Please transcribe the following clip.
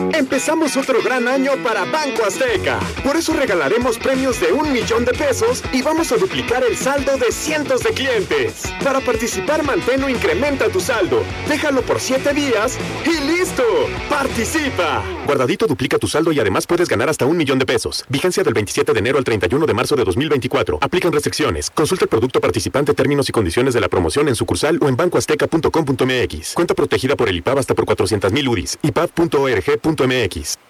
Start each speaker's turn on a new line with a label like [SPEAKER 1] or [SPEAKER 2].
[SPEAKER 1] Empezamos otro gran año para Banco Azteca. Por eso regalaremos premios de 1 millón de pesos y vamos a duplicar el saldo de cientos de clientes. Para participar, mantén o incrementa tu saldo. Déjalo por 7 días y ¡listo! ¡Participa! Guardadito duplica tu saldo y además puedes ganar hasta 1 millón de pesos. Vigencia del 27 de enero al 31 de marzo de 2024. Aplican restricciones. Consulta el producto participante, términos y condiciones de la promoción en sucursal o en bancoazteca.com.mx. Cuenta protegida por el IPAB hasta por 400,000 UDIs. IPAB.org.mx.